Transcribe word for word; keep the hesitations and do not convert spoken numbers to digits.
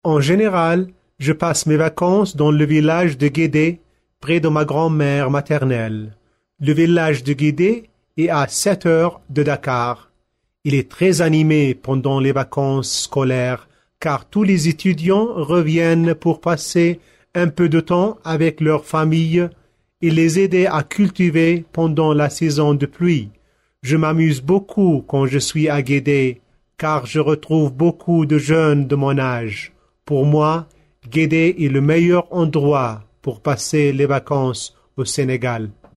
En général, je passe mes vacances dans le village de Guédé, près de ma grand-mère maternelle. Le village de Guédé est à sept heures de Dakar. Il est très animé pendant les vacances scolaires, car tous les étudiants reviennent pour passer un peu de temps avec leur famille et les aider à cultiver pendant la saison de pluie. Je m'amuse beaucoup quand je suis à Guédé, car je retrouve beaucoup de jeunes de mon âge. Pour moi, Guédé est le meilleur endroit pour passer les vacances au Sénégal.